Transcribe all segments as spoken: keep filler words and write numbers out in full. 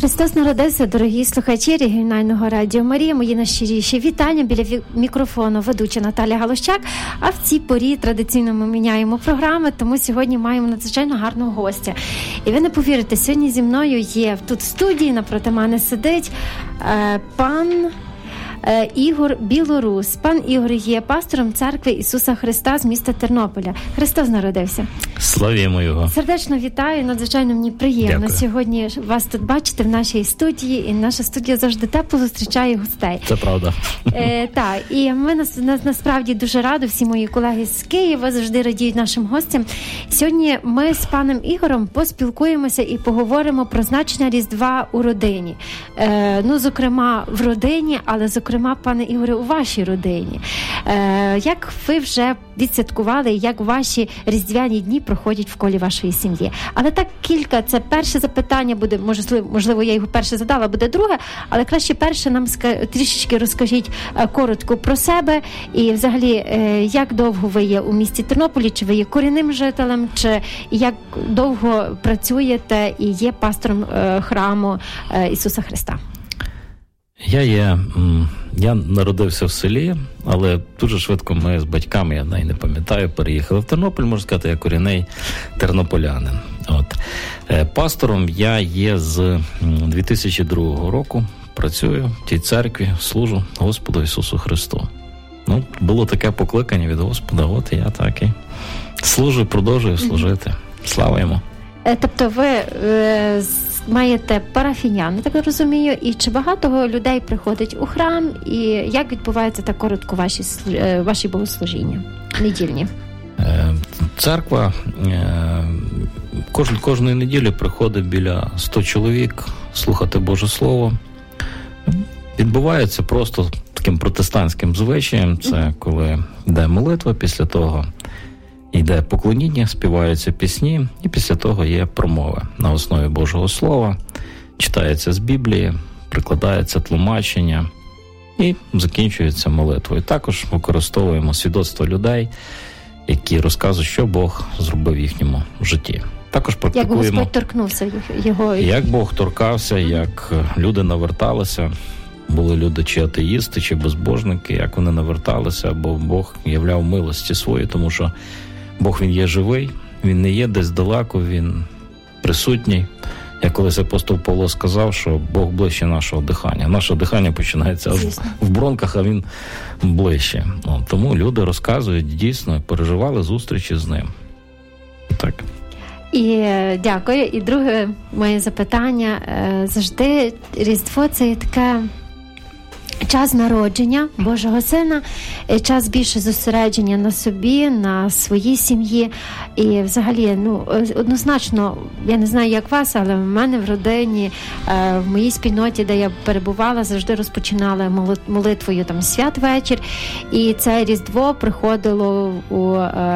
Христос народився, дорогі слухачі регіонального радіо Марія. Мої найщиріші вітання. Біля мікрофону ведуча Наталя Галущак. А в цій порі традиційно ми міняємо програми, тому сьогодні маємо надзвичайно гарного гостя. І ви не повірите, сьогодні зі мною є тут в студії, напроти мене сидить е, пан е, Ігор Білорус. Пан Ігор є пастором Церкви Ісуса Христа з міста Тернополя. Христос народився. Славімо Його. Сердечно вітаю, надзвичайно мені приємно Дякую. Сьогодні вас тут бачити в нашій студії, і наша студія завжди тепло зустрічає гостей. Це правда. Е, так, і ми нас, нас, насправді дуже раді, всі мої колеги з Києва завжди радіють нашим гостям. Сьогодні ми з паном Ігорем поспілкуємося і поговоримо про значення Різдва у родині. Е, ну, зокрема, в родині, але, зокрема, пане Ігоре, у вашій родині. Е, як ви вже відсвяткували, як ваші різдвяні дні проходять в колі вашої сім'ї? Але так кілька, це перше запитання буде, можливо, можливо, я його перше задала, буде друге, але краще перше нам ска- трішечки розкажіть е, коротко про себе і взагалі, е, як довго ви є у місті Тернополі, чи ви є корінним жителем, чи як довго працюєте і є пастором е, храму е, Ісуса Христа? Я є, я народився в селі, але дуже швидко ми з батьками, я навіть не пам'ятаю, переїхали в Тернопіль, можна сказати, я корінний тернополянин. От. Пастором я є з дві тисячі другого року, працюю в тій церкві, служу Господу Ісусу Христу. Ну, було таке покликання від Господа, от я так і служу, продовжую служити. Слава Йому. Тобто ви е, маєте парафіян, я так розумію, і чи багато людей приходить у храм, і як відбувається так коротко ваші, ваші богослужіння недільні? Церква кож, кожної неділі приходить біля сто чоловік слухати Боже Слово. Відбувається просто таким протестантським звичаєм, це коли йде молитва, після того йде поклоніння, співаються пісні, і після того є промови на основі Божого Слова, читається з Біблії, прикладається тлумачення і закінчується молитвою. Також використовуємо свідоцтво людей, які розказують, що Бог зробив в їхньому житті. Також практикуємо, як Господь торкнувся його. Як Бог торкався, як люди наверталися. Були люди чи атеїсти, чи безбожники, як вони наверталися, бо Бог являв милості свої, тому що Бог, Він є живий, Він не є десь далеко, Він присутній. Як колись апостол Павло сказав, що Бог ближче нашого дихання. Наше дихання починається в, в бронках, а Він ближче. Ну, тому люди розказують, дійсно, переживали зустрічі з Ним. Так. І дякую. І друге моє запитання. Завжди Різдво – це є таке час народження Божого Сина, час більше зосередження на собі, на своїй сім'ї. І взагалі, ну, однозначно, я не знаю, як вас, але в мене в родині, в моїй спільноті, де я перебувала, завжди розпочинали молитвою там святвечір. І це Різдво приходило у,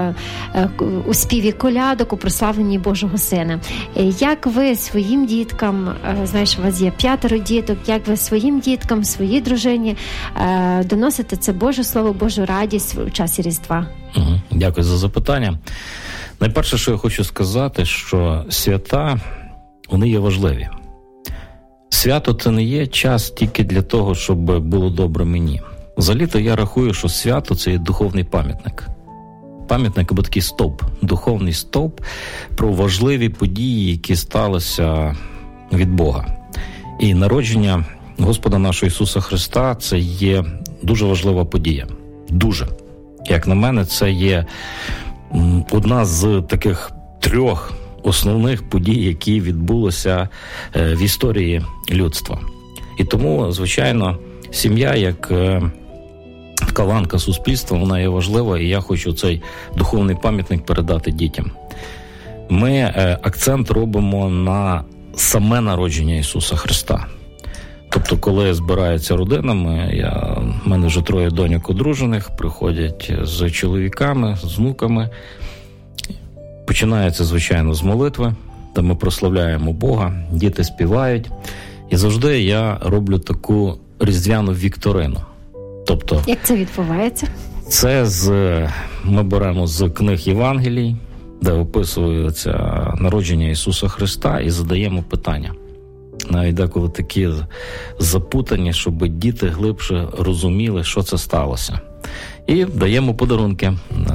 у співі колядок, у прославленні Божого Сина. Як ви своїм діткам, знаєш, у вас є п'ятеро діток, як ви своїм діткам, своїй дружині доносите це Боже Слово, Божу радість у часі Різдва? Угу. Дякую за запитання. Найперше, що я хочу сказати, що свята, вони є важливі. Свято – це не є час тільки для того, щоб було добре мені. Взагалі-то я рахую, що свято – це є духовний пам'ятник. Пам'ятник або такий стовп, духовний стовп про важливі події, які сталися від Бога. І народження Господа нашого Ісуса Христа – це є дуже важлива подія. Дуже. Як на мене, це є одна з таких трьох основних подій, які відбулися в історії людства. І тому, звичайно, сім'я, як така ланка суспільства, вона є важлива, і я хочу цей духовний пам'ятник передати дітям. Ми акцент робимо на саме народження Ісуса Христа. Тобто, коли збираються родинами, я, в мене вже троє доньок одружених, приходять з чоловіками, з внуками. Починається, звичайно, з молитви, де ми прославляємо Бога, діти співають. І завжди я роблю таку різдвяну вікторину. Тобто, як це відбувається? Це з, ми беремо з книг Євангелій, де описується народження Ісуса Христа, і задаємо питання. навіть деколи такі запутані, щоб діти глибше розуміли, що це сталося. І даємо подарунки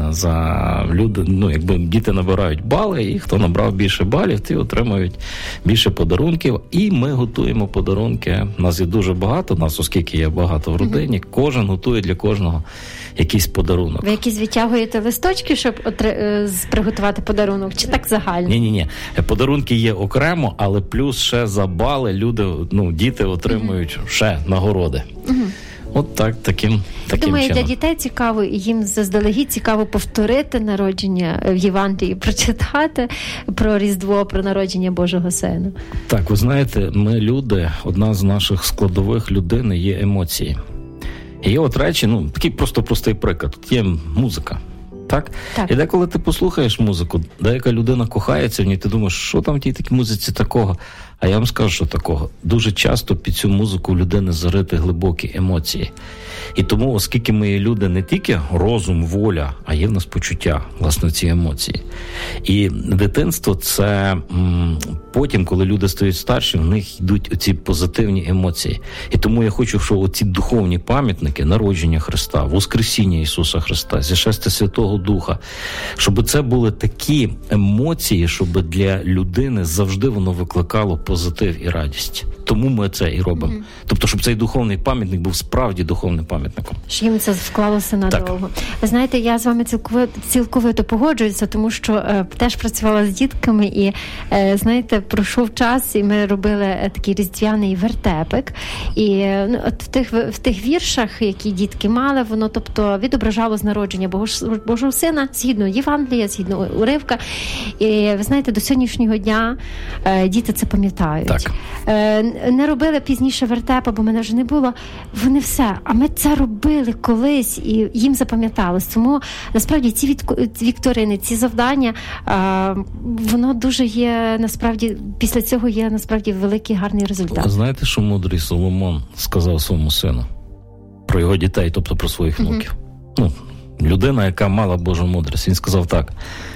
за люди, ну, якби діти набирають бали, і хто набрав більше балів, ті отримують більше подарунків. І ми готуємо подарунки. Нас є дуже багато, нас, оскільки є багато в родині, mm-hmm. кожен готує для кожного якийсь подарунок. Ви якісь відтягуєте листочки, щоб отри... приготувати подарунок? Чи так загально? Ні-ні-ні. Подарунки є окремо, але плюс ще за бали люди, ну, діти отримують mm-hmm. ще нагороди. Mm-hmm. От так, таким, таким Думаю, чином. Для дітей цікаво, і їм заздалегідь цікаво повторити народження в Євангелії, прочитати про Різдво, про народження Божого Сина. Так, ви знаєте, ми люди, одна з наших складових людини є емоції. І є от речі, ну, такий просто простий приклад. Тут є музика. Так? Так? І деколи ти послухаєш музику, деяка людина кохається в ній, ти думаєш, що там в тій такій музиці такого? А я вам скажу, що такого. Дуже часто під цю музику у людини зариті глибокі емоції. І тому, оскільки ми є люди не тільки розум, воля, а є в нас почуття, власне, ці емоції. І дитинство – це м, потім, коли люди стають старші, в них йдуть оці позитивні емоції. І тому я хочу, щоб оці духовні пам'ятники, народження Христа, Воскресіння Ісуса Христа, зішестя Святого Духа, щоб це були такі емоції, щоб для людини завжди воно викликало позитив і радість. Тому ми це і робимо. Mm-hmm. Тобто, щоб цей духовний пам'ятник був справді духовним пам'ятником. Що їм це вклалося надовго. Так. Ви знаєте, я з вами цілковито, цілковито погоджуюся, тому що е, теж працювала з дітками і, е, знаєте, пройшов час, і ми робили е, такий різдвяний вертепик. І е, ну, от в тих, в тих віршах, які дітки мали, воно, тобто, відображало з народження Божого, Божого Сина, згідно Євангелія, згідно уривка. І, ви знаєте, до сьогоднішнього дня е, діти це пам'ятають. Так. Е, не робили пізніше вертепа, бо мене вже не було. Вони все. А ми це робили колись, і їм запам'яталось. Тому, насправді, ці вікторини, ці завдання, а, воно дуже є, насправді, після цього є, насправді, великий, гарний результат. Знаєте, що мудрий Соломон сказав своєму сину? Про його дітей, тобто про своїх внуків. Mm-hmm. Ну, людина, яка мала Божу мудрість. Він сказав так: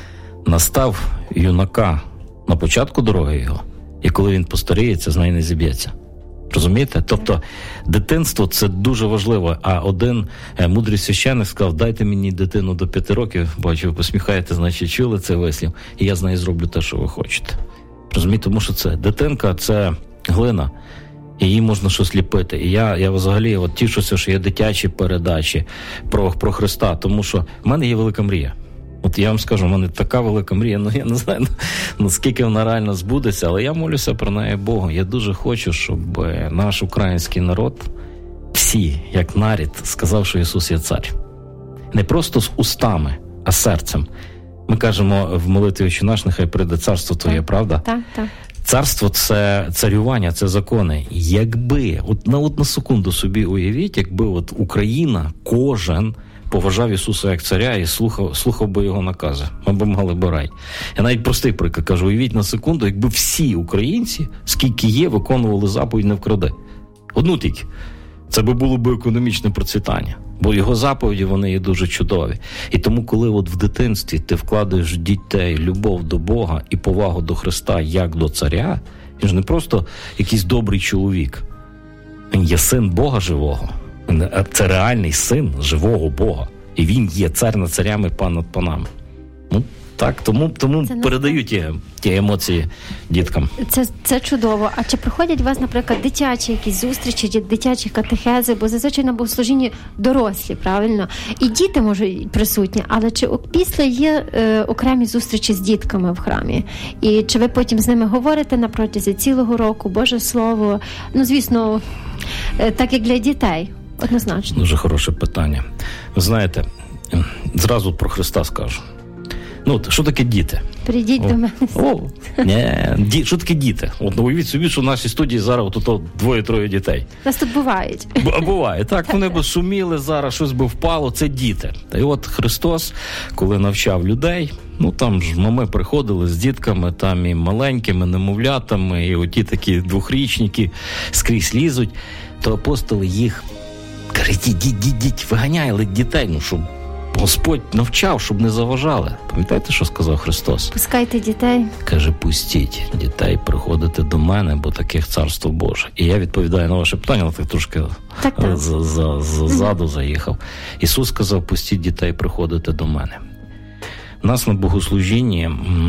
настав юнака на початку дороги його, і коли він постаріється, з неї не зіб'ється. Розумієте? Тобто дитинство – це дуже важливо. А один е, мудрий священник сказав: дайте мені дитину до п'яти років, бачу, ви посміхаєте, значить чули цей вислів, і я з нею зроблю те, що ви хочете. Розумієте? Тому що це дитинка – це глина, і їй можна щось ліпити. І я, я взагалі от тішуся, що є дитячі передачі про, про Христа, тому що в мене є велика мрія. От я вам скажу, в мене така велика мрія, ну я не знаю, наскільки вона реально збудеться, але я молюся про неї Богу. Я дуже хочу, щоб наш український народ, всі, як нарід, сказав, що Ісус є цар. Не просто з устами, а серцем. Ми кажемо в молитві «Отче наш, нехай прийде царство Твоє», так, правда? Так, так. Царство – це царювання, це закони. Якби, от на одну секунду собі уявіть, якби от Україна, кожен поважав Ісуса як царя і слухав, слухав би його накази. Ми б мали б рай. Я навіть простий приклад кажу, уявіть на секунду, якби всі українці, скільки є, виконували заповідь «не вкради». Одну тільки. Це би було б економічне процвітання. Бо його заповіді, вони є дуже чудові. І тому, коли от в дитинстві ти вкладаєш в дітей любов до Бога і повагу до Христа як до царя, він ж не просто якийсь добрий чоловік. Він є син Бога живого. Це реальний син живого Бога. І він є цар над царями, пан над панами. Ну, так, тому, тому передаю ті, ті емоції діткам. Це, це чудово. А чи проходять у вас, наприклад, дитячі якісь зустрічі, дитячі катехези, бо зазвичай на богослужінні дорослі, правильно? І діти можуть присутні, але чи після є е, окремі зустрічі з дітками в храмі? І чи ви потім з ними говорите на протязі цілого року, Боже Слово? Ну, звісно, е, так як для дітей. Однозначно. Дуже хороше питання. Ви знаєте, зразу про Христа скажу. Ну, от, що таке діти? Прийдіть о, до мене. О, не, ді, що таке діти? От, уявіть собі, що в нашій студії зараз от, от, двоє-троє дітей. Нас тут бувають. Б, буває. Так, вони б шуміли зараз, щось би впало. Це діти. Та й от Христос, коли навчав людей, ну, там ж мами приходили з дітками, там і маленькими, немовлятами, і оті такі двохрічники скрізь лізуть, то апостоли їх кажуть: діть, діть, діть, виганяли дітей, ну, щоб Господь навчав, щоб не заважали. Пам'ятаєте, що сказав Христос? Пускайте дітей. Каже, пустіть дітей приходити до мене, бо таких царство Боже. І я відповідаю на ваше питання, але так трошки так, так. ззаду заїхав. Ісус сказав, пустіть дітей приходити до мене. У нас на богослужінні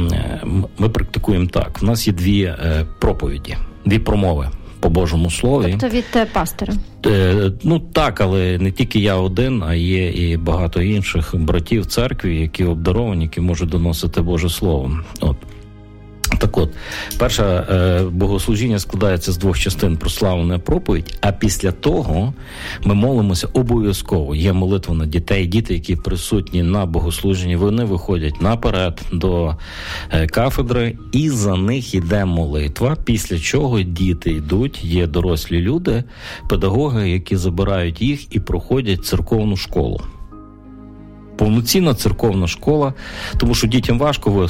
ми практикуємо так. У нас є дві проповіді, дві промови по Божому Слові. Тобто від пастора? Е, ну так, але не тільки я один, а є і багато інших братів в церкві, які обдаровані, які можуть доносити Боже Слово. От. Так от, перше е, богослужіння складається з двох частин: прославлена проповідь, а після того ми молимося обов'язково. Є молитва на дітей, діти, які присутні на богослуженні, вони виходять наперед до е, кафедри, і за них йде молитва, після чого діти йдуть, є дорослі люди, педагоги, які забирають їх і проходять церковну школу. Повноцінна церковна школа, тому що дітям важко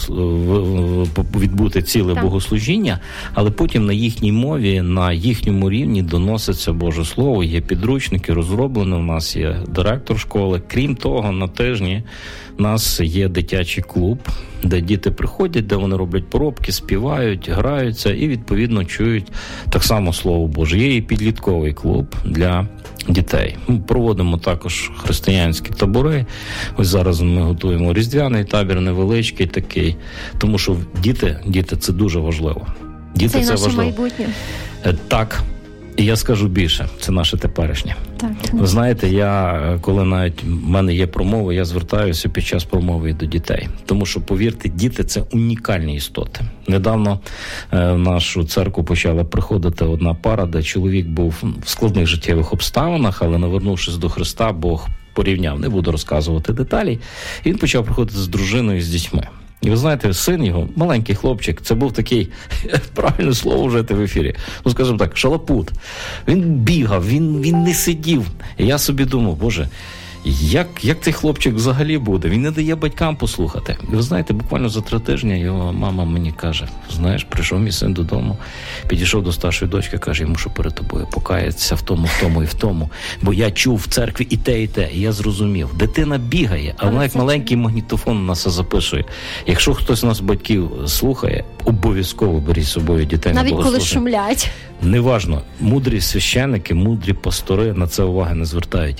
відбути ціле так. богослужіння, але потім на їхній мові, на їхньому рівні доноситься Боже Слово, є підручники розроблені, у нас є директор школи. Крім того, на тижні у нас є дитячий клуб, де діти приходять, де вони роблять поробки, співають, граються і, відповідно, чують так само Слово Боже. Є і підлітковий клуб для дітей. Ми проводимо також християнські табори. Ось зараз ми готуємо різдвяний табір, невеличкий такий, тому що діти, діти це дуже важливо. Діти це, це наше важливо. Майбутнє. Так. І я скажу більше, це наше теперішнє. Так. Ви знаєте, я, коли навіть в мене є промова, я звертаюся під час промови до дітей. Тому що, повірте, діти – це унікальні істоти. Недавно е, в нашу церкву почала приходити одна пара, де чоловік був в складних життєвих обставинах, але, навернувшись до Христа, Бог порівняв, не буду розказувати деталі, і він почав приходити з дружиною і з дітьми. І ви знаєте, син його, маленький хлопчик, це був такий, правильне слово вжити в ефірі, ну, скажімо так, шалапут. Він бігав, він, він не сидів. І я собі думав, Боже, як, як цей хлопчик взагалі буде? Він не дає батькам послухати. І ви знаєте, буквально за три тижні його мама мені каже, знаєш, прийшов мій син додому, підійшов до старшої дочки, каже, я мушу перед тобою покаятися в тому, в тому і в тому, бо я чув в церкві і те, і те, і я зрозумів. Дитина бігає, а вона як маленький магнітофон у нас все записує. Якщо хтось з нас батьків слухає, обов'язково беріть з собою дітей на богослужіння. Навіть коли шумлять. Неважно, мудрі священники, мудрі пастори на це уваги не звертають.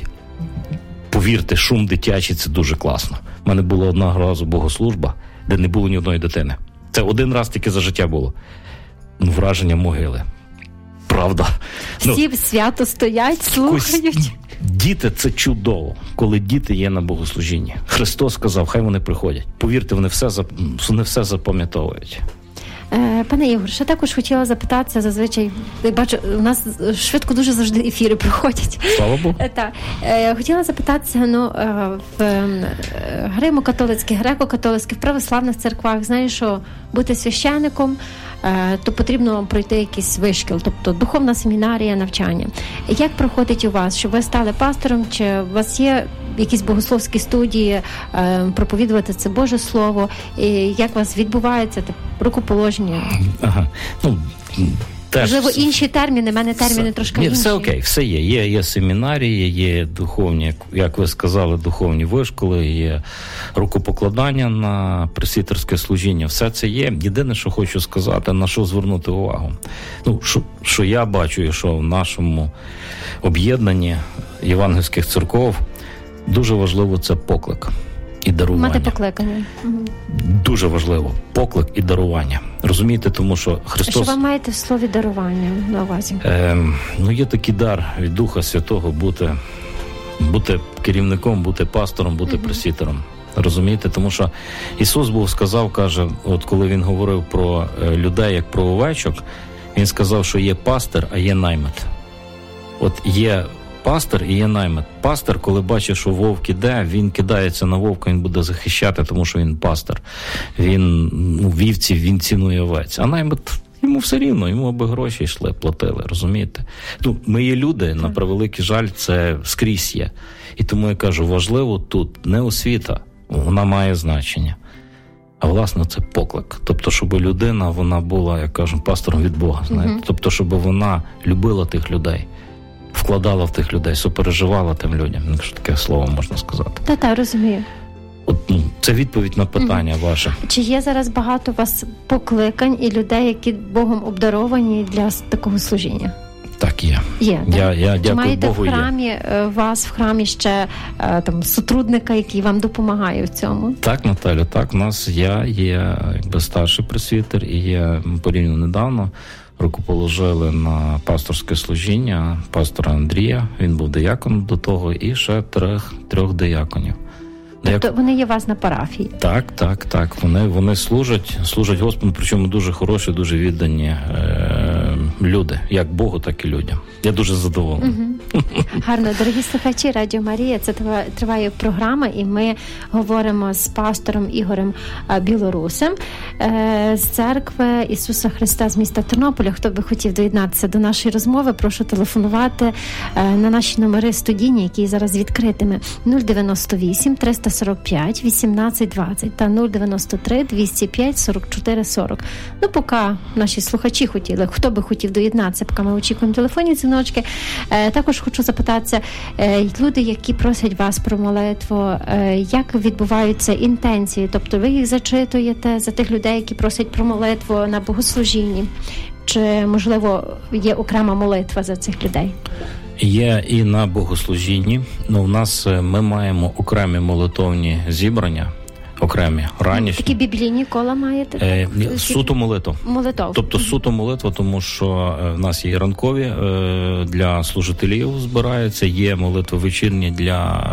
Повірте, шум дитячий – це дуже класно. У мене була одна разу богослужба, де не було ні одної дитини. Це один раз тільки за життя було. Ну, враження могили. Правда. Всі ну, свято стоять, слухають. Діти – це чудово, коли діти є на богослужінні. Христос сказав, хай вони приходять. Повірте, вони все, вони все запам'ятовують. Пане Ігор, ще також хотіла запитатися, зазвичай, бачу, у нас швидко дуже завжди ефіри проходять. Слава Богу. Так. Хотіла запитатися, ну, в гримо-католицьких, греко-католицьких, православних церквах, знаєш, що бути священником, то потрібно пройти якийсь вишкіл, тобто духовна семінарія, навчання. Як проходить у вас, щоб ви стали пастором, чи у вас є якісь богословські студії, проповідувати це Боже Слово, і як у вас відбувається рукоположення? Ага, ну, теж... Можливо, інші терміни, в мене терміни все, трошки ні, інші. Все окей, все є. Є, є семінарії, є духовні, як ви сказали, духовні вишколи, є рукопокладання на пресвітерське служіння. Все це є. Єдине, що хочу сказати, на що звернути увагу. Ну, що, що я бачу, що в нашому об'єднанні євангельських церков дуже важливо це поклик і дарування. Мати покликання. Угу. Дуже важливо. Поклик і дарування. Розумієте, тому що Христос... Що ви маєте в слові дарування на увазі? Е, ну, є такий дар від Духа Святого бути, бути керівником, бути пастором, бути угу. пресвітером. Розумієте? Тому що Ісус був сказав, каже, от коли Він говорив про людей як про овечок, Він сказав, що є пастир, а є наймит. От є пастир і є наймит. Пастир, коли бачить, що вовк іде, він кидається на вовка, він буде захищати, тому що він пастир. Він, ну, вівці, він цінує овець. А наймит, йому все рівно, йому аби гроші йшли, платили, розумієте? Ну, ми є люди, на превеликий жаль, це скрізь є. І тому я кажу, важливо тут не освіта, вона має значення. А, власне, це поклик. Тобто, щоб людина, вона була, як кажу, пастором від Бога, знаєте? Mm-hmm. Тобто, щоб вона любила тих людей. вкладала в тих людей, супереживала тим людям, якщо таке слово можна сказати. Та-та, розумію. От, ну, це відповідь на питання mm-hmm. ваше. Чи є зараз багато у вас покликань і людей, які Богом обдаровані для такого служіння? Так, є. Є, я, я, я, Чи дякую маєте Богу, в храмі, є. вас в храмі ще там сотрудника, який вам допомагає в цьому? Так, Наталю, так, у нас я є якби старший пресвітер, і є порівняно недавно руку положили на пасторське служіння пастора Андрія, він був дияконом до того, і ще трьох, трьох дияконів. Тобто вони є у вас на парафії? Так, так, так. Вони, вони служать, служать Господу, причому дуже хороші, дуже віддані е- люди, як Богу, так і людям. Я дуже задоволений. Угу. Гарно. Дорогі слухачі, Радіо Марія, це триває програма, і ми говоримо з пастором Ігорем Білорусем з церкви Ісуса Христа з міста Тернополя. Хто би хотів доєднатися до нашої розмови, прошу телефонувати на наші номери студійні, які зараз відкритими. нуль дев'яносто вісім триста сорок п'ять вісімнадцять двадцять та нуль дев'яносто три двісті п'ять сорок чотири сорок. Ну, поки наші слухачі хотіли, хто би хотів доєднатися, поки ми очікуємо телефонні дзвіночки. Е, також хочу запитатися, е, люди, які просять вас про молитву, е, як відбуваються інтенції? Тобто ви їх зачитуєте за тих людей, які просять про молитву на богослужінні? Чи, можливо, є окрема молитва за цих людей? Є і на богослужінні. Ну, у нас ми маємо окремі молитовні зібрання, окремі, ранішні. Такі біблійні кола маєте? Е, суто молитва. Молитов. Тобто суто молитва, тому що в нас є ранкові е, для служителів збираються, є молитви вечірні для,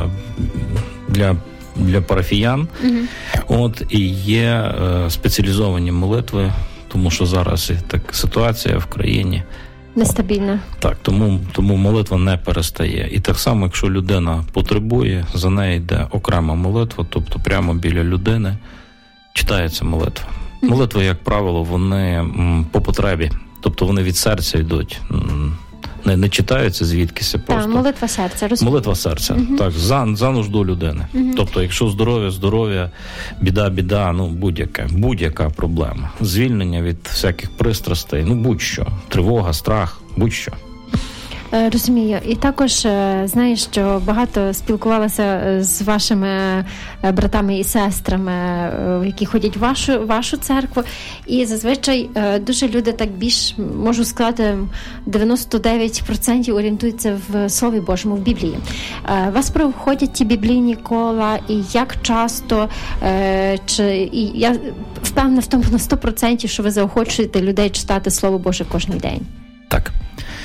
для, для парафіян. Угу. От, і є е, спеціалізовані молитви, тому що зараз і так ситуація в країні нестабільна. Так, тому, тому молитва не перестає. І так само, якщо людина потребує, за нею йде окрема молитва, тобто прямо біля людини читається молитва. Молитви, як правило, вони м, по потребі, тобто вони від серця йдуть. М, не, не читаються звідкися просто. Так, молитва серця. Розумію. Молитва серця, uh-huh. так, за, за нужду людини. Uh-huh. Тобто, якщо здоров'я, здоров'я, біда, біда, ну, будь-яка, будь-яка проблема. Звільнення від всяких пристрастей, ну, будь-що. Тривога, страх, будь-що. Розумію. І також знаю, що багато спілкувалася з вашими братами і сестрами, які ходять в вашу, вашу церкву. І зазвичай дуже люди так більш, можу сказати, дев'яносто дев'ять відсотків орієнтуються в Слові Божому, в Біблії. У вас проходять ті біблійні кола, і як часто, чи, і я впевнена в тому на сто відсотків, що ви заохочуєте людей читати Слово Боже кожен день. Так.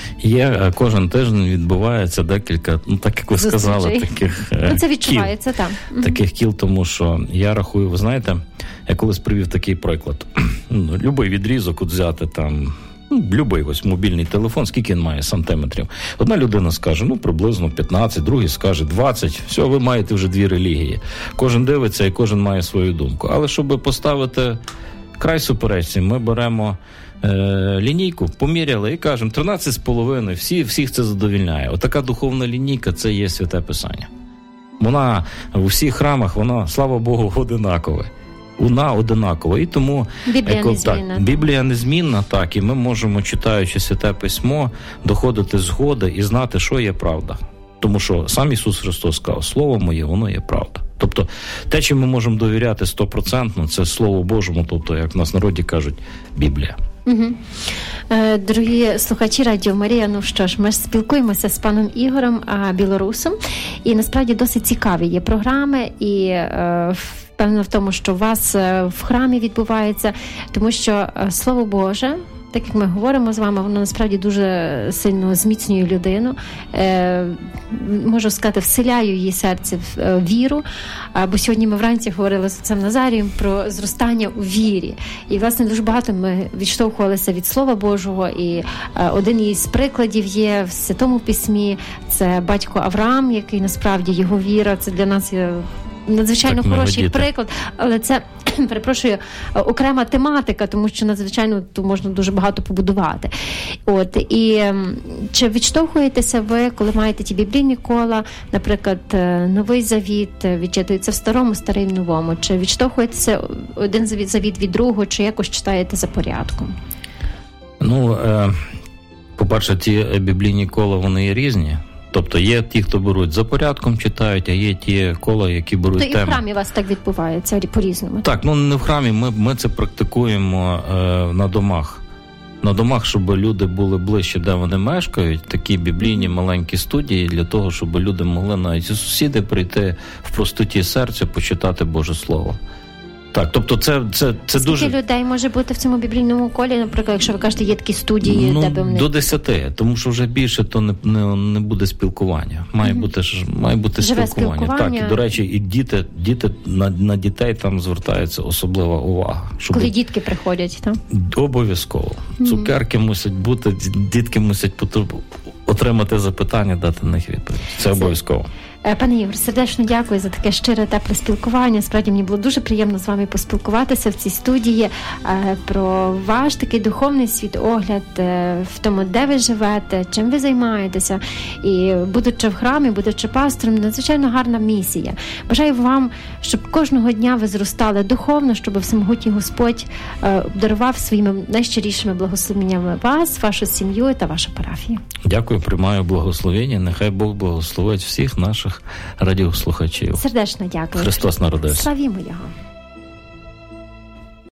Є, кожен тиждень відбувається декілька, ну так як ви Зустрічей. сказали, таких ну, це відчувається, кіл. Там. Таких кіл, тому що я рахую, ви знаєте, я колись привів такий приклад. Ну, любий відрізок от взяти там, ну, любий ось мобільний телефон, скільки він має сантиметрів. Одна людина скаже, ну, приблизно п'ятнадцять, другий скаже двадцять. Все, ви маєте вже дві релігії. Кожен дивиться і кожен має свою думку. Але щоб поставити край суперечці, ми беремо лінійку, поміряли і кажемо тринадцять з половиною, всі, всіх це задовільняє. Отака духовна лінійка, це є Святе Писання. Вона в усіх храмах, вона, слава Богу, одинакова. Вона одинакова. І тому Біблія еко, незмінна. Так, Біблія незмінна, так, і ми можемо, читаючи Святе Письмо, доходити згоди і знати, що є правда. Тому що сам Ісус Христос сказав, слово моє, воно є правда. Тобто те, чим ми можемо довіряти стопроцентно, це Слово Божому, тобто, як в нас в народі кажуть, Біблія. Угу. Дорогі слухачі Радіо Марія, ну що ж, ми ж спілкуємося з паном Ігорем Білорусом, і насправді досить цікаві є програми, і впевнена в тому, що у вас в храмі відбувається, тому що Слово Боже, так як ми говоримо з вами, воно насправді дуже сильно зміцнює людину, е, можу сказати, вселяє її серце в е, віру. Бо сьогодні ми вранці говорили з отцем Назарієм про зростання у вірі. І, власне, дуже багато ми відштовхувалися від Слова Божого. І е, один із прикладів є в Святому Письмі. Це батько Авраам, який насправді його віра, це для нас є надзвичайно так, хороший приклад, але це, перепрошую, окрема тематика, тому що надзвичайно тут можна дуже багато побудувати. От, і чи відштовхуєтеся ви, коли маєте ті біблійні кола, наприклад, Новий Завіт відчитується в Старому, Старий в Новому, чи відштовхуєтеся один завіт, завіт від другого, чи якось читаєте за порядком? Ну, е... По-перше, ті біблійні кола, вони є різні. Тобто є ті, хто беруть за порядком, читають, а є ті кола, які беруть тему. То і в храмі у вас так відбувається по-різному? Так, ну не в храмі, ми, ми це практикуємо е, на домах. На домах, щоб люди були ближче, де вони мешкають, такі біблійні маленькі студії для того, щоб люди могли навіть і сусіди прийти в простоті серця, почитати Боже Слово. Так, тобто це, це, це Скільки дуже... Скільки людей може бути в цьому біблійному колі, наприклад, якщо ви кажете, є такі студії, ну, де би вони... до десяти, тому що вже більше то не, не, не буде спілкування. Має mm-hmm. бути, має бути Живе спілкування. спілкування. Так, і, до речі, і діти, діти на, на дітей там звертається особлива увага. Щоб... Коли дітки приходять, так? Обов'язково. Mm-hmm. Цукерки мусять бути, дітки мусять отримати запитання, дати на них відповідь. Це, Це... обов'язково. Пане Ігор, сердечно дякую за таке щире, тепле спілкування. Справді, мені було дуже приємно з вами поспілкуватися в цій студії про ваш такий духовний світогляд, в тому, де ви живете, чим ви займаєтеся. І будучи в храмі, будучи пастором, надзвичайно гарна місія. Бажаю вам, щоб кожного дня ви зростали духовно, щоб всемогутній Господь обдарував своїми найщирішими благословеннями вас, вашу сім'ю та вашу парафію. Дякую, приймаю благословення. Нехай Бог благословить всіх наших радіослухачів. Сердечно дякую. Христос народився. Славімо Його.